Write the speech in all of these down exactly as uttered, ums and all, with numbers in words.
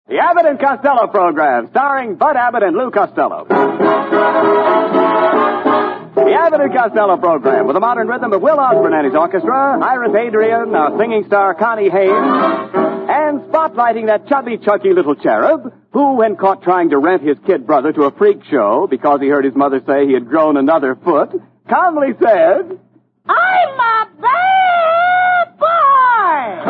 The Abbott and Costello program, starring Bud Abbott and Lou Costello. The Abbott and Costello program, with a modern rhythm of Will Osborne and his orchestra, Iris Adrian, our singing star Connie Haynes, and spotlighting that chubby, chunky little cherub who, when caught trying to rent his kid brother to a freak show because he heard his mother say he had grown another foot, calmly said, I'm a bad boy!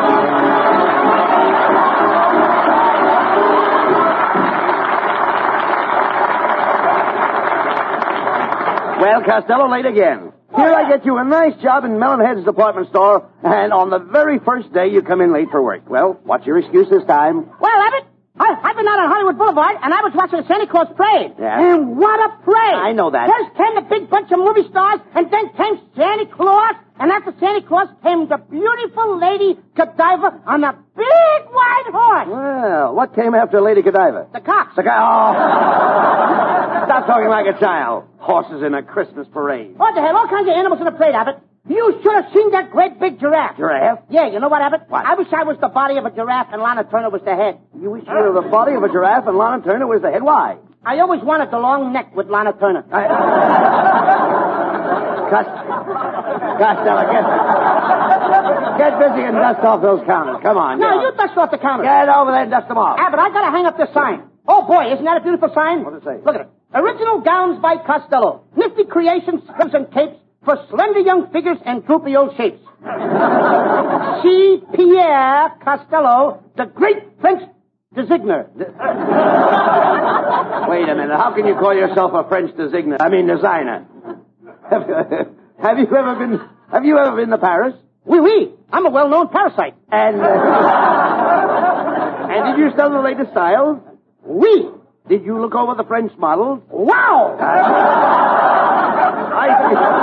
Well, Costello, late again. Here I get you a nice job in Melonhead's department store, and on the very first day you come in late for work. Well, what's your excuse this time? Well, Abbott, I, I've been out on Hollywood Boulevard, and I was watching the Santa Claus parade. Yeah? And what a parade! I know that. First came the big bunch of movie stars, and then came Santa Claus, and after Santa Claus came the beautiful Lady Godiva on a big white horse. Well, what came after Lady Godiva? The cops. The guy. Oh. Stop talking like a child. Horses in a Christmas parade. Oh, they had all kinds of animals in the parade, Abbott. You should have seen that great big giraffe. Giraffe? Yeah, you know what, Abbott? What? I wish I was the body of a giraffe and Lana Turner was the head. You wish you were the body of a giraffe and Lana Turner was the head? Why? I always wanted the long neck with Lana Turner. I... Cost... Costello, get... Get busy and dust off those counters. Come on. No, you dust off the counter. Get over there and dust them off. Abbott, I gotta hang up this sign. Oh, boy, isn't that a beautiful sign? What does it say? Look at it. Original gowns by Costello. Nifty creations, scripts, and capes for slender young figures and droopy old shapes. See Pierre Costello, the great French designer. Wait a minute. How can you call yourself a French designer? I mean, designer. Have, have you ever been... Have you ever been to Paris? Oui, oui. I'm a well-known parasite. And... Uh, and did you study the latest styles? Oui. Did you look over the French models? Wow! I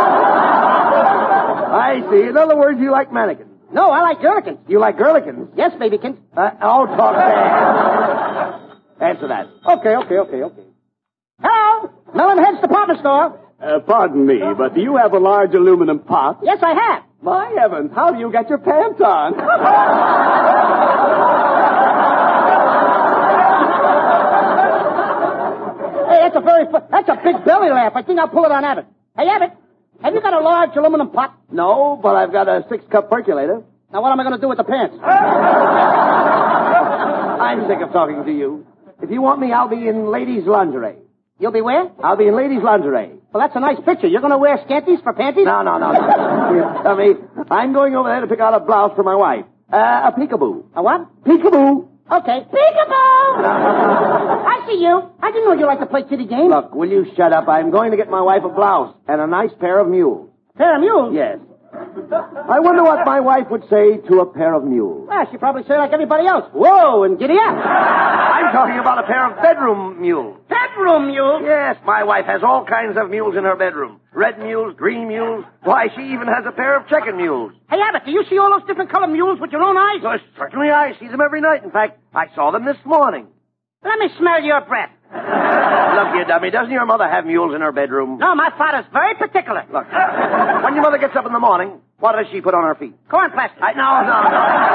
see. I see. In other words, you like mannequins. No, I like girlikins. You like girlikins? Yes, babykins. Uh, oh, talk fast. Answer that. Okay, okay, okay, okay. Hello? Melonhead's department store. Uh, pardon me, but do you have a large aluminum pot? Yes, I have. My heavens, how do you get your pants on? Hey, that's a very, that's a big belly laugh. I think I'll pull it on Abbott. Hey, Abbott, have you got a large aluminum pot? No, but I've got a six-cup percolator. Now, what am I going to do with the pants? I'm sick of talking to you. If you want me, I'll be in ladies' lingerie. You'll be where? I'll be in ladies' lingerie. Well, that's a nice picture. You're going to wear scanties for panties? No, no, no, no. Tell me, I'm going over there to pick out a blouse for my wife. Uh, a peekaboo. A what? Peekaboo. Okay. Peekaboo! I see you. I didn't know you liked to play kitty games. Look, will you shut up? I'm going to get my wife a blouse and a nice pair of mules. Pair of mules? Yes. I wonder what my wife would say to a pair of mules. Well, she'd probably say like everybody else. Whoa, and giddy up. I'm talking about a pair of bedroom mules. Bedroom mules? Yes, my wife has all kinds of mules in her bedroom. Red mules, green mules. Why, she even has a pair of checkered mules. Hey, Abbott, do you see all those different colored mules with your own eyes? Well, certainly I see them every night. In fact, I saw them this morning. Let me smell your breath. Look, you dummy, doesn't your mother have mules in her bedroom? No, my father's very particular. Look, when your mother gets up in the morning, what does she put on her feet? Corn plaster. I, no, no,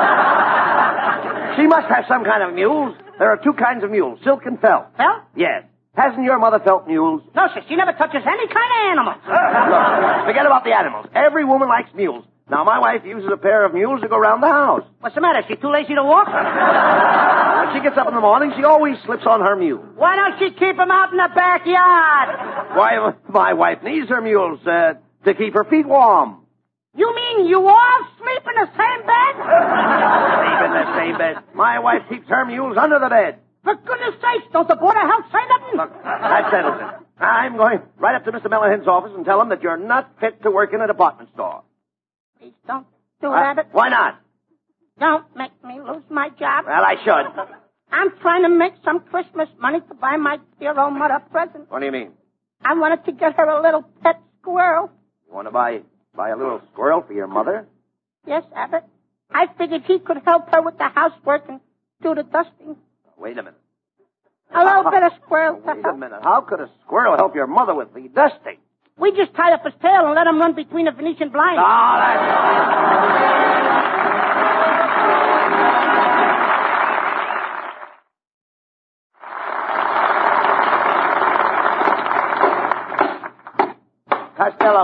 no. She must have some kind of mules. There are two kinds of mules, silk and felt. Felt? Yes. Hasn't your mother felt mules? No, sir. She never touches any kind of animal. Look, forget about the animals. Every woman likes mules. Now, my wife uses a pair of mules to go around the house. What's the matter? Is she too lazy to walk? When she gets up in the morning, she always slips on her mule. Why don't she keep them out in the backyard? Why, my wife needs her mules uh, to keep her feet warm. You mean you all sleep in the same bed? Sleep in the same bed. My wife keeps her mules under the bed. For goodness sakes, don't the Board of Health say nothing? Look, that settles it. I'm going right up to Mister Melonhead's office and tell him that you're not fit to work in a department store. Please don't do Uh, it, Abbott. Why not? Don't make me lose my job. Well, I should. I'm trying to make some Christmas money to buy my dear old mother a present. What do you mean? I wanted to get her a little pet squirrel. You want to buy buy a little squirrel for your mother? Yes, Abbott. I figured he could help her with the housework and do the dusting. Wait a minute. A little bit of squirrel to Wait a help. minute. How could a squirrel help your mother with the dusting? We just tie up his tail and let him run between the Venetian blinds. Ah, that's...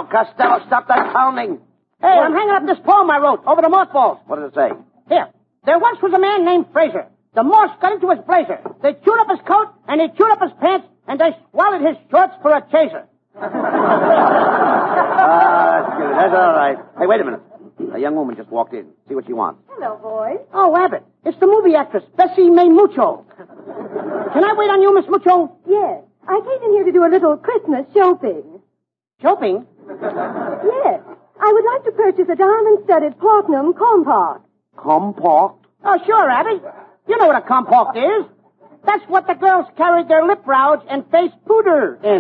Now, Costello, stop that pounding. Hey, I'm hanging up this poem I wrote over the mothballs. What does it say? Here. There once was a man named Fraser. The moths got into his blazer. They chewed up his coat, and they chewed up his pants, and they swallowed his shorts for a chaser. Ah, that's good. That's all right. Hey, wait a minute. A young woman just walked in. See what she wants. Hello, boys. Oh, Abbott. It's the movie actress, Bessie May Mucho. Can I wait on you, Miss Mucho? Yes. I came in here to do a little Christmas shopping. Shopping? Yes. I would like to purchase a diamond-studded platinum compact. Compact? Oh, sure, Abbott. You know what a compact is. That's what the girls carried their lip rouge and face powder in.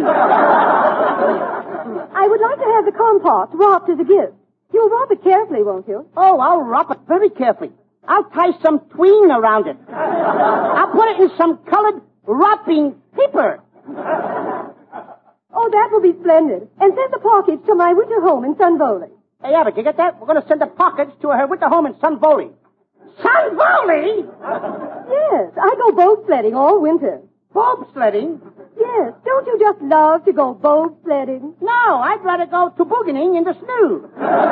I would like to have the compact wrapped as a gift. You'll wrap it carefully, won't you? Oh, I'll wrap it very carefully. I'll tie some twine around it. I'll put it in some colored wrapping paper. Oh, that will be splendid. And send the package to my winter home in Sun Valley. Hey, Abbott, you get that? We're going to send the package to her winter home in Sun Valley. Sun Valley? Yes, I go boat sledding all winter. Bob sledding? Yes, don't you just love to go boat sledding? No, I'd rather go tobogganing in the snow.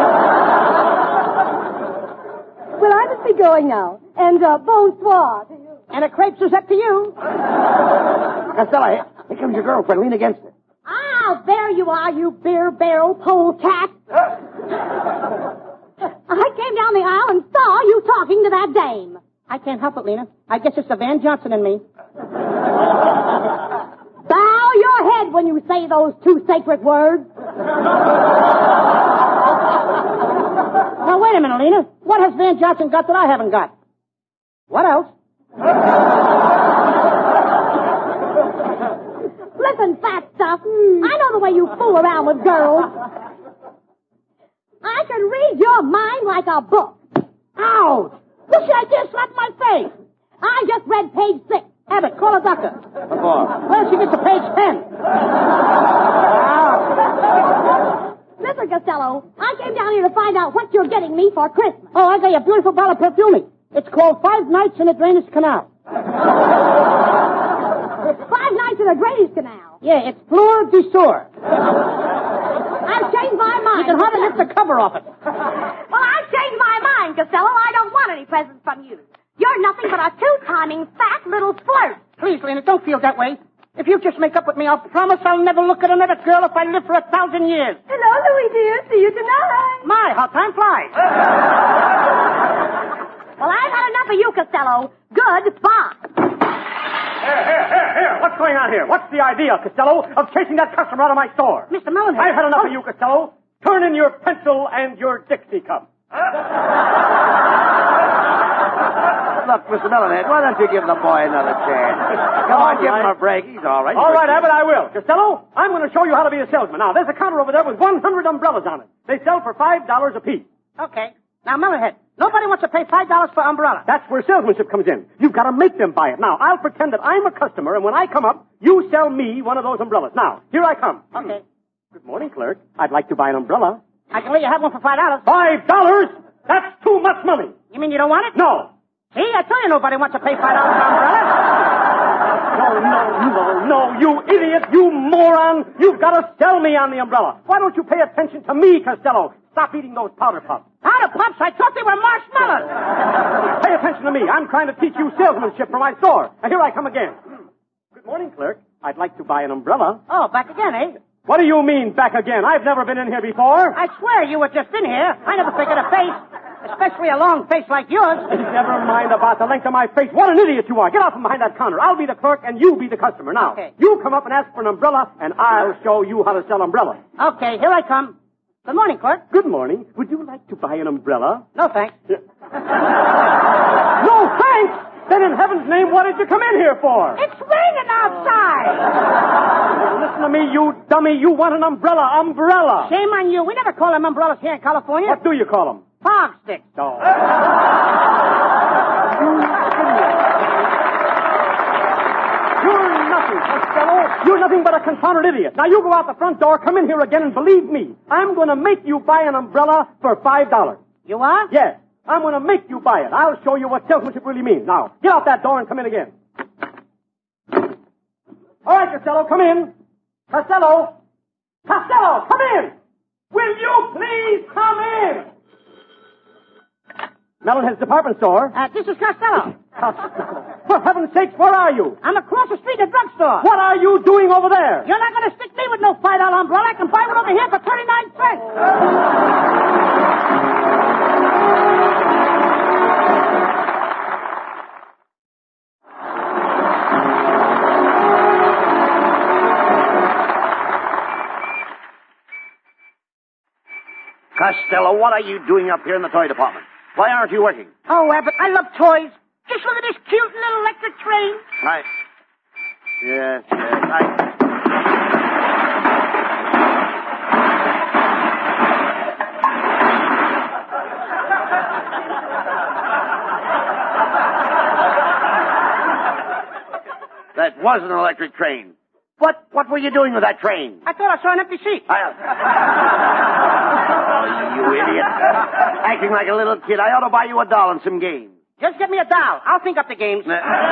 Well, I must be going now. And uh, bonsoir to you. And a crepes is up to you. Costello, here, here comes your girlfriend. Lean against her. Ah, there you are, you beer barrel polecat. I came down the aisle and saw you talking to that dame. I can't help it, Lena. I guess it's the Van Johnson in me. Bow your head when you say those two sacred words. Now, wait a minute, Lena. What has Van Johnson got that I haven't got? What else? Listen, fat stuff. I know the way you fool around with girls. I can read your mind like a book. Ouch! This I just slapped my face. I just read page six. Abbott, call a doctor. What for? Well, she gets to page ten. Mister Costello, I came down here to find out what you're getting me for Christmas. Oh, I got you a beautiful bottle of perfume. It's called Five Nights in the Drainage Canal. Five Nights in the Drainage Canal. Yeah, it's Fleur du Sour. I've changed my mind. You can hardly lift the cover off it. Well, I've changed my mind, Costello. I don't want any presents from you. You're nothing but a two-timing fat little flirt. Please, Lena, don't feel that way. If you just make up with me, I'll promise I'll never look at another girl if I live for a thousand years. Hello, Louie, dear. See you tonight. My, how time flies. Well, I've had enough of you, Costello. Goodbye. Here, here, here, here. What's going on here? What's the idea, Costello, of chasing that customer out of my store? Mister Mullenhead. I've had enough of you, Costello. Turn in your pencil and your Dixie cup. Look, Mister Melonhead, why don't you give the boy another chance? Come on, give him a break. He's all right. All right, Abbott, I will. Costello, I'm going to show you how to be a salesman. Now, there's a counter over there with one hundred umbrellas on it. They sell for five dollars apiece. Okay. Now, Mullenhead, nobody wants to pay five dollars for umbrella. That's where salesmanship comes in. You've got to make them buy it. Now, I'll pretend that I'm a customer, and when I come up, you sell me one of those umbrellas. Now, here I come. Okay. Good morning, clerk. I'd like to buy an umbrella. I can let you have one for five dollars. Five dollars? That's too much money. You mean you don't want it? No. See, I tell you nobody wants to pay five dollars for umbrella. No, no, no, no, you idiot, you moron. You've got to sell me on the umbrella. Why don't you pay attention to me, Costello? Stop eating those powder puffs. Powder puffs? I thought they were marshmallows. Pay attention to me. I'm trying to teach you salesmanship for my store. And here I come again. Good morning, clerk. I'd like to buy an umbrella. Oh, back again, eh? What do you mean, back again? I've never been in here before. I swear you were just in here. I never figured a face, especially a long face like yours. Never mind about the length of my face. What an idiot you are. Get out from behind that counter. I'll be the clerk and you be the customer. Now, Okay. you come up and ask for an umbrella, and I'll show you how to sell umbrellas. Okay, here I come. Good morning, clerk. Good morning. Would you like to buy an umbrella? No, thanks. No thanks! Then in heaven's name, what did you come in here for? It's raining outside. Listen to me, you dummy. You want an umbrella. Umbrella. Shame on you. We never call them umbrellas here in California. What do you call them? Fog sticks. Oh. You're nothing, Costello. You're nothing but a confounded idiot. Now you go out the front door, come in here again, and believe me, I'm going to make you buy an umbrella for five dollars. You are? Yes. I'm going to make you buy it. I'll show you what salesmanship really means. Now, get out that door and come in again. All right, Costello, come in. Costello! Costello, come in! Will you please come in? Melonhead's department store. Uh, this is Costello. For heaven's sakes, where are you? I'm across the street at the drugstore. What are you doing over there? You're not going to stick me with no five dollar umbrella. I can buy one over here for thirty-nine cents. Costello, what are you doing up here in the toy department? Why aren't you working? Oh, Abbott, I love toys. Just look at this cute little electric train. Right. Yes, yes, I... That was an electric train. What what were you doing with that train? I thought I saw an empty seat. I... Oh, you idiot. Acting like a little kid. I ought to buy you a doll and some games. Just get me a doll. I'll think up the games.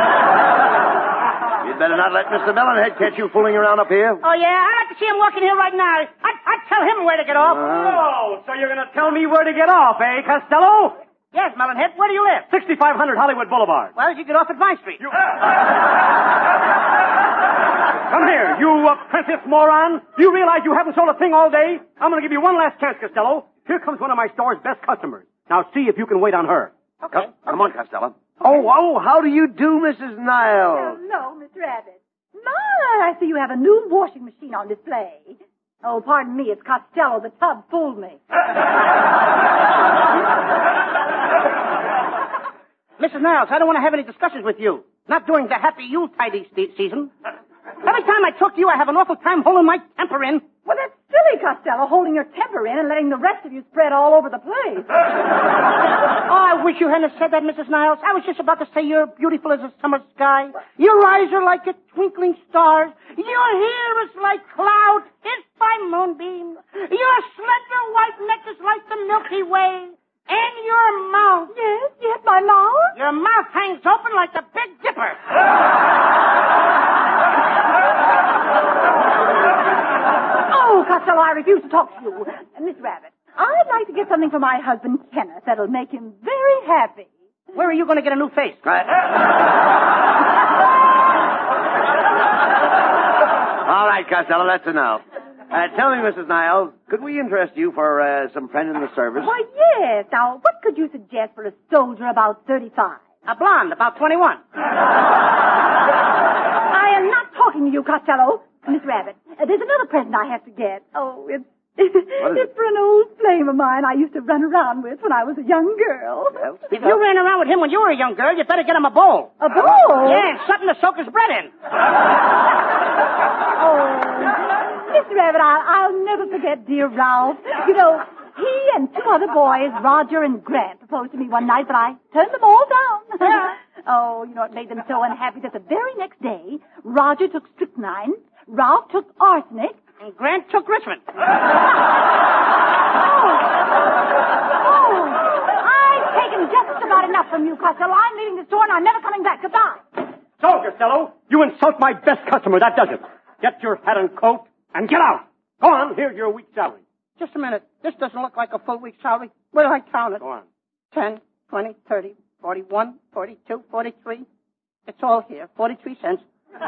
You'd better not let Mister Melonhead catch you fooling around up here. Oh, yeah? I'd like to see him walking here right now. I'd, I'd tell him where to get off. Oh, so you're going to tell me where to get off, eh, Costello? Yes, Melonhead. Where do you live? sixty-five hundred Hollywood Boulevard. Well, you get off at Vine Street. You... Come here, you apprentice moron. Do you realize you haven't sold a thing all day? I'm going to give you one last chance, Costello. Here comes one of my store's best customers. Now see if you can wait on her. Okay. Come, come on, Costello. Oh, oh, how do you do, Missus Niles? Hello, Mister Abbott. My, I see you have a new washing machine on display. Oh, pardon me, it's Costello. The tub fooled me. Missus Niles, I don't want to have any discussions with you. Not during the happy Yuletide ste- season. Every time I talk to you, I have an awful time holding my temper in. Well, that's silly, Costello, holding your temper in and letting the rest of you spread all over the place. Oh, I wish you hadn't said that, Missus Niles. I was just about to say you're beautiful as a summer sky. Your eyes are like a twinkling stars. Your hair is like clouds hit by moonbeams. Your slender white neck is like the Milky Way. And your mouth. Yes, yes, my mouth. Your mouth hangs open like the Big Dipper. Oh, Costello, I refuse to talk to you. Uh, Miss Rabbit, I'd like to get something for my husband, Kenneth, that'll make him very happy. Where are you going to get a new face? Right. All right, Costello, that's enough. Uh, tell me, Missus Niles, could we interest you for uh, some friend in the service? Why, yes. Now, what could you suggest for a soldier about thirty-five? A blonde, about twenty-one. I am not talking to you, Costello. Miss Rabbit, uh, there's another present I have to get. Oh, it's... it's it? for an old flame of mine I used to run around with when I was a young girl. Well, If you ran around with him when you were a young girl, you'd better get him a bowl. A bowl? Yeah, something to soak his bread in. Oh, Miss Rabbit, I'll, I'll never forget dear Ralph. You know, he and two other boys, Roger and Grant, proposed to me one night, but I turned them all down. Yeah. Oh, you know, it made them so unhappy that the very next day, Roger took strychnine, Ralph took arsenic, And Grant took Richmond. Oh. Oh. I've taken just about enough from you, Costello. I'm leaving the store and I'm never coming back. Goodbye. So, Costello, you insult my best customer. That does it. Get your hat and coat and get out. Go on, here's your week's salary. Just a minute. This doesn't look like a full week's salary. Where do I count it? Go on. Ten, twenty, thirty, forty-one, forty-two, forty-three. It's all here. Forty-three cents.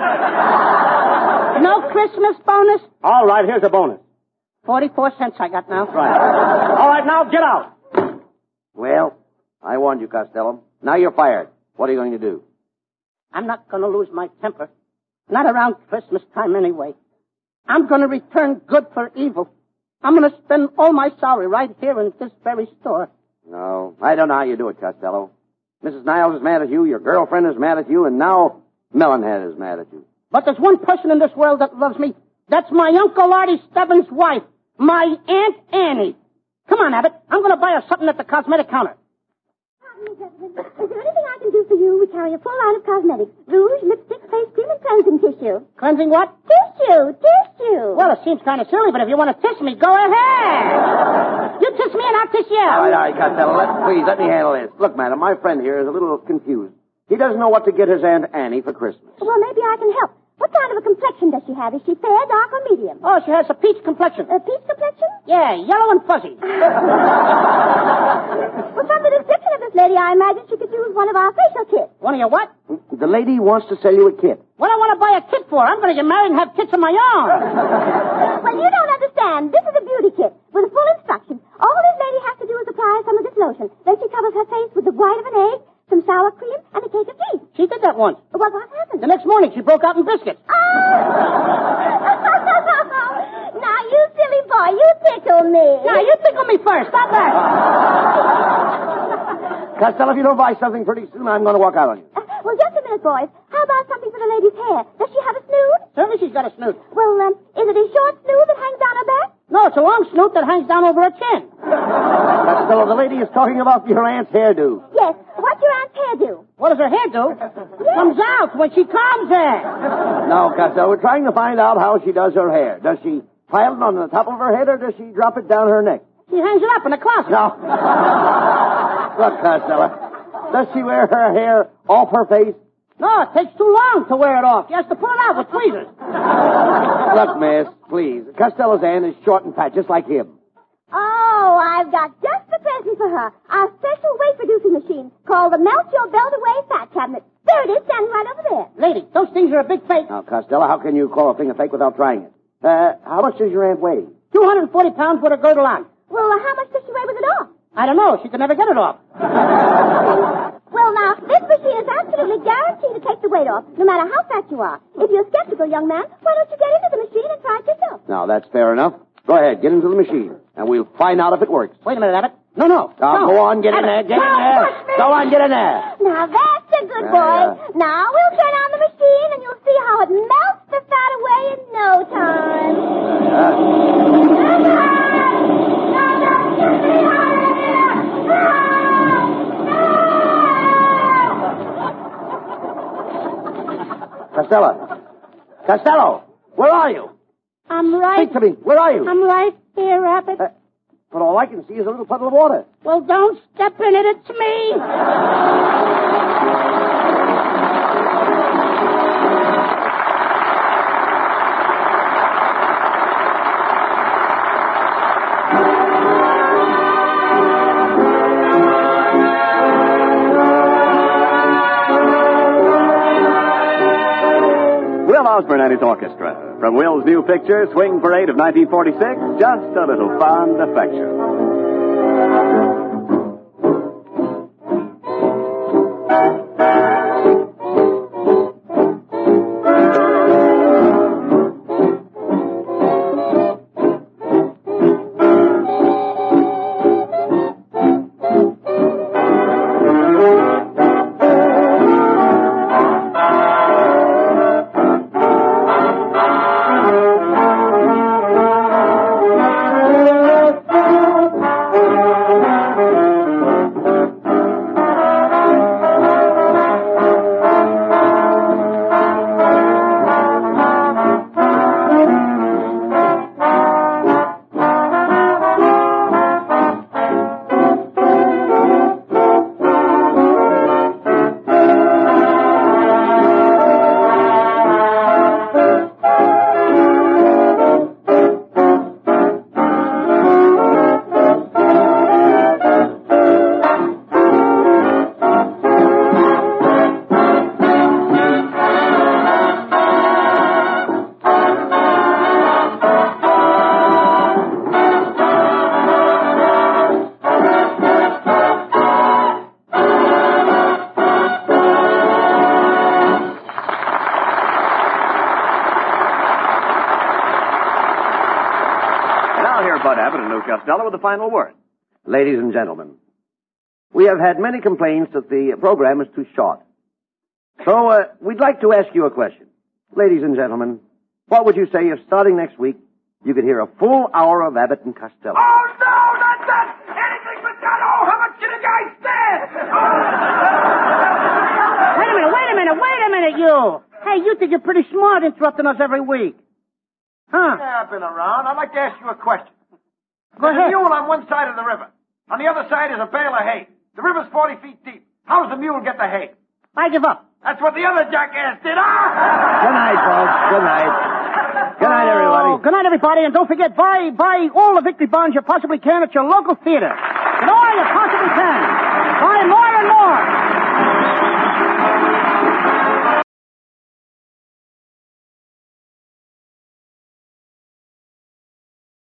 No Christmas bonus? All right, here's a bonus. Forty-four cents I got now. Right. All right, now get out. Well, I warned you, Costello. Now you're fired. What are you going to do? I'm not going to lose my temper. Not around Christmas time anyway. I'm going to return good for evil. I'm going to spend all my salary right here in this very store. No, I don't know how you do it, Costello. Missus Niles is mad at you, your girlfriend is mad at you, and now Melonhead is mad at you. But there's one person in this world that loves me. That's my Uncle Artie Stebbins' wife, my Aunt Annie. Come on, Abbott. I'm going to buy her something at the cosmetic counter. Pardon me, gentlemen. Is there anything I can do for you? We carry a full line of cosmetics. Rouge, lipstick, face cream, and cleansing tissue. Cleansing what? Tissue, tissue. Well, it seems kind of silly, but if you want to kiss me, go ahead. You kiss me and I'll kiss you. All right, all right, Costello, let, please, let me handle this. Look, madam, my friend here is a little confused. He doesn't know what to get his Aunt Annie for Christmas. Well, maybe I can help. What kind of a complexion does she have? Is she fair, dark, or medium? Oh, she has a peach complexion. A peach complexion? Yeah, yellow and fuzzy. Well, from the description of this lady, I imagine she could use one of our facial kits. One of your what? The lady wants to sell you a kit. What do I want to buy a kit for? I'm going to get married and have kits of my own. Well, you don't understand. This is a beauty kit with full instructions. All this lady has to do is apply some of this lotion. Then she covers her face with the white of an egg, some sour cream, and a cake of tea. She did that once. Well, what happened? The next morning, she broke out in biscuits. Oh! Now, you silly boy, you tickle me. Now, you tickle me first. Stop that. Costello, if you don't buy something pretty soon, I'm going to walk out on you. Uh, well, just a minute, boys. How about something for the lady's hair? Does she have a snoot? Certainly she's got a snoot. Well, um, is it a short snoot that hangs down her back? No, it's a long snoot that hangs down over her chin. Costello, the lady is talking about your aunt's hairdo. Yes. What's your aunt's hair do? What does her hair do? Comes out when she combs it. No, Costello, we're trying to find out how she does her hair. Does she pile it on the top of her head, or does she drop it down her neck? She hangs it up in the closet. No. Look, Costello, does she wear her hair off her face? No, it takes too long to wear it off. She has to pull it out with tweezers. Look, miss, please. Costello's aunt is short and fat, just like him. Oh, I've got just the present for her. Our special weight-reducing machine called the Melt Your Belt Away Fat Cabinet. There it is, standing right over there. Lady, those things are a big fake. Now, Costello, how can you call a thing a fake without trying it? Uh, how much does your aunt weigh? two hundred forty pounds with a girdle on. Well, uh, how much does she weigh with it off? I don't know. She could never get it off. Well, now, this machine is absolutely guaranteed to take the weight off, no matter how fat you are. If you're skeptical, young man, why don't you get into the machine and try it yourself? Now, that's fair enough. Go ahead, get into the machine, and we'll find out if it works. Wait a minute, Abbott. No, no. Now, no. go on, get in Abbott, there, get in don't there. push me. Go on, get in there. Now, that's a good Yeah, boy. yeah. Now, we'll turn on the machine, and you'll see how it melts the fat away in no time. Costello. Costello, where are you? I'm right. Speak to me. Where are you? I'm right here, Abbott. Uh, but all I can see is a little puddle of water. Well, don't step in it. It's me. Will Osborne and his orchestra. From Will's new picture, Swing Parade of nineteen forty-six, just a little fond affection. Bud Abbott and Lou Costello with the final word. Ladies and gentlemen, we have had many complaints that the program is too short. So, uh, we'd like to ask you a question. Ladies and gentlemen, what would you say if starting next week you could hear a full hour of Abbott and Costello? Oh, no, not that! Anything but that! Oh, how much did the guy stand? Wait a minute, wait a minute, wait a minute, you! Hey, you think you're pretty smart interrupting us every week. Huh? Yeah, I've been around. I'd like to ask you a question. Go There's ahead. a mule on one side of the river. On the other side is a bale of hay. The river's forty feet deep. How does the mule get the hay? I give up. That's what the other jackass did, ah! Good night, folks. Good night. Good night, everybody. Oh, good night, everybody. And don't forget, buy, buy all the victory bonds you possibly can at your local theater. And all you possibly can. Buy more and more.